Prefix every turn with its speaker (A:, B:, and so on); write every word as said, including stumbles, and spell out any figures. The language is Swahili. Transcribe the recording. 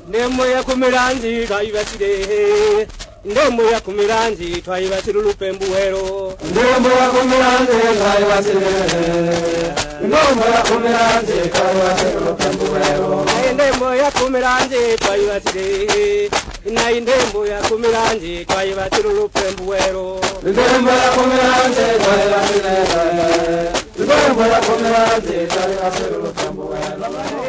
A: Ndemo ya kumiranzi twayibasire. Ndemo ya kumiranzi twayibasire Lupembuwero.
B: Ndemo ya kumiranzi twayibasire. Ndemo ya kumiranzi twayibasire Lupembuwero.
A: Ndemo ya kumiranzi twayibasire. Na indembo ya kumiranzi twayibasire Lupembuwero.
B: Ndemo ya kumiranzi twayibasire. Ndemo ya kumiranzi twayibasire Lupembuwero.